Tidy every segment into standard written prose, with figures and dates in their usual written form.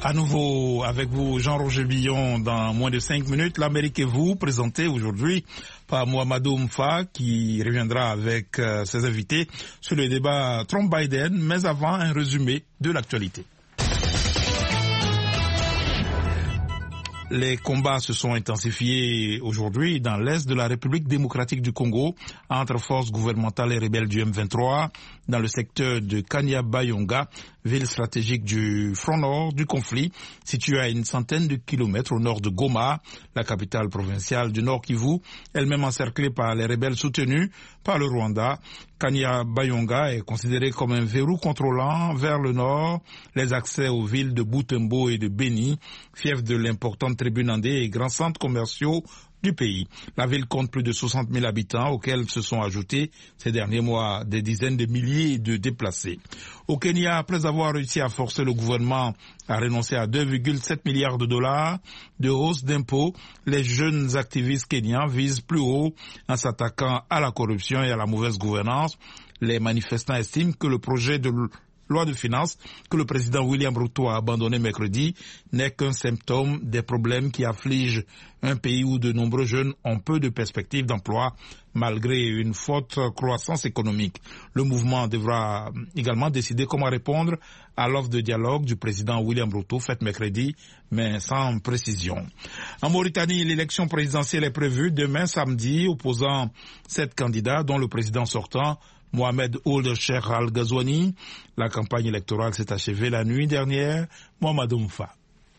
À nouveau avec vous, Jean-Roger Billon, dans moins de 5 minutes. L'Amérique et vous, présenté aujourd'hui par Mohamedou Mfa, qui reviendra avec ses invités sur le débat Trump-Biden, mais avant un résumé de l'actualité. Les combats se sont intensifiés aujourd'hui dans l'est de la République démocratique du Congo entre forces gouvernementales et rebelles du M23 dans le secteur de Kanyabayonga, ville stratégique du front nord du conflit, située à une centaine de kilomètres au nord de Goma, la capitale provinciale du Nord Kivu, elle-même encerclée par les rebelles soutenus par le Rwanda. Kanyabayonga est considérée comme un verrou contrôlant vers le nord les accès aux villes de Butembo et de Beni, fief de l'importante tribune andée et grands centres commerciaux du pays. La ville compte plus de 60 000 habitants auxquels se sont ajoutés ces derniers mois des dizaines de milliers de déplacés. Au Kenya, après avoir réussi à forcer le gouvernement à renoncer à 2,7 milliards de dollars de hausse d'impôts, les jeunes activistes kenyans visent plus haut en s'attaquant à la corruption et à la mauvaise gouvernance. Les manifestants estiment que le projet de loi de finances que le président William Ruto a abandonné mercredi n'est qu'un symptôme des problèmes qui affligent un pays où de nombreux jeunes ont peu de perspectives d'emploi malgré une forte croissance économique. Le mouvement devra également décider comment répondre à l'offre de dialogue du président William Ruto faite mercredi, mais sans précision. En Mauritanie, l'élection présidentielle est prévue demain samedi, opposant 7 candidats dont le président sortant Mohamed Ould Cheikh Al Ghazouani. La campagne électorale s'est achevée la nuit dernière. Mohamedou Mfa.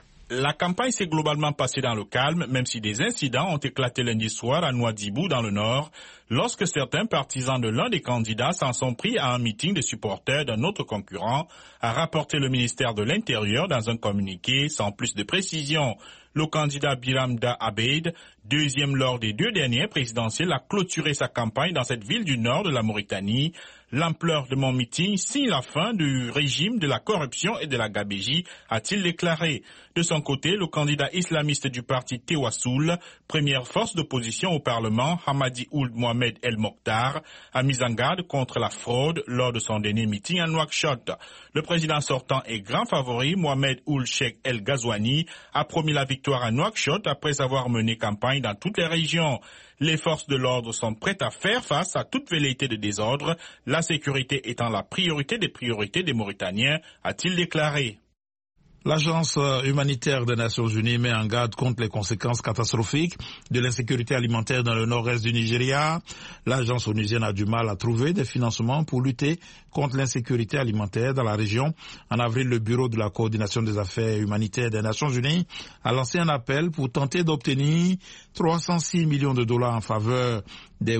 La campagne s'est globalement passée dans le calme, même si des incidents ont éclaté lundi soir à Nouadhibou dans le nord, lorsque certains partisans de l'un des candidats s'en sont pris à un meeting de supporters d'un autre concurrent, a rapporté le ministère de l'Intérieur dans un communiqué sans plus de précision. Le candidat Biramda Abeid, deuxième lors des 2 dernières présidentielles, a clôturé sa campagne dans cette ville du nord de la Mauritanie. L'ampleur de mon meeting signe la fin du régime de la corruption et de la gabégie, a-t-il déclaré. De son côté, le candidat islamiste du parti Tewassoul, première force d'opposition au Parlement, Hamadi Ould Mohamed El Mokhtar, a mis en garde contre la fraude lors de son dernier meeting à Nouakchott. Le président sortant et grand favori, Mohamed Ould Cheikh El Ghazouani, a promis la victoire à Nouakchott après avoir mené campagne dans toutes les régions. Les forces de l'ordre sont prêtes à faire face à toute velléité de désordre, la sécurité étant la priorité des priorités des Mauritaniens, a-t-il déclaré. L'Agence humanitaire des Nations Unies met en garde contre les conséquences catastrophiques de l'insécurité alimentaire dans le nord-est du Nigeria. L'agence onusienne a du mal à trouver des financements pour lutter contre l'insécurité alimentaire dans la région. En avril, le Bureau de la coordination des affaires humanitaires des Nations Unies a lancé un appel pour tenter d'obtenir 306 millions de dollars en faveur des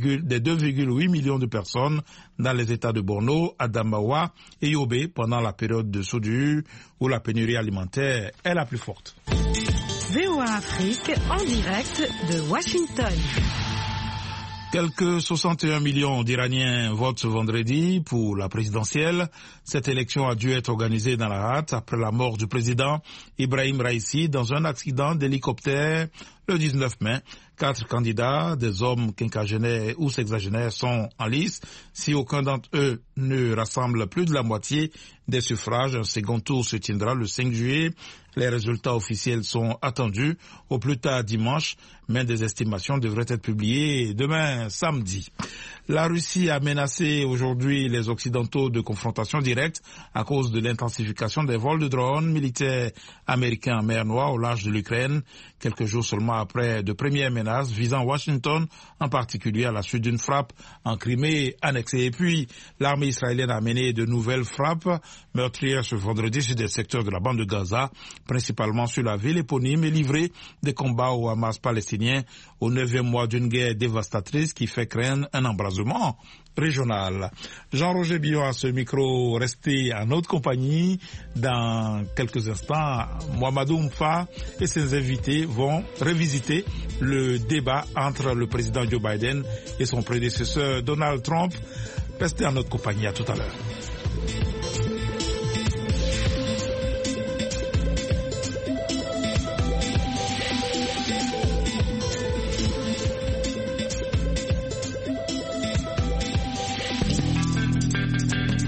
2,8 millions de personnes dans les États de Borno, Adamawa et Yobe pendant la période de soudure où la pénurie alimentaire est la plus forte. VOA Afrique en direct de Washington. Quelques 61 millions d'Iraniens votent ce vendredi pour la présidentielle. Cette élection a dû être organisée dans la hâte après la mort du président Ibrahim Raïssi dans un accident d'hélicoptère le 19 mai. 4 candidats, des hommes quinquagénaires ou sexagénaires, sont en lice. Si aucun d'entre eux ne rassemble plus de la moitié des suffrages, un second tour se tiendra le 5 juillet. Les résultats officiels sont attendus au plus tard dimanche, mais des estimations devraient être publiées demain samedi. La Russie a menacé aujourd'hui les Occidentaux de confrontation directe à cause de l'intensification des vols de drones militaires américains en mer Noire au large de l'Ukraine, quelques jours seulement après de premières menaces visant Washington, en particulier à la suite d'une frappe en Crimée annexée. Et puis, l'armée israélienne a mené de nouvelles frappes meurtrières ce vendredi sur des secteurs de la bande de Gaza, principalement sur la ville éponyme, et livré des combats au Hamas palestinien au 9e mois d'une guerre dévastatrice qui fait craindre un embrasement régional. Jean-Roger Billon à ce micro, resté en notre compagnie. Dans quelques instants, Mohamedou Mfa et ses invités vont revisiter le débat entre le président Joe Biden et son prédécesseur Donald Trump. Restez en notre compagnie, à tout à l'heure.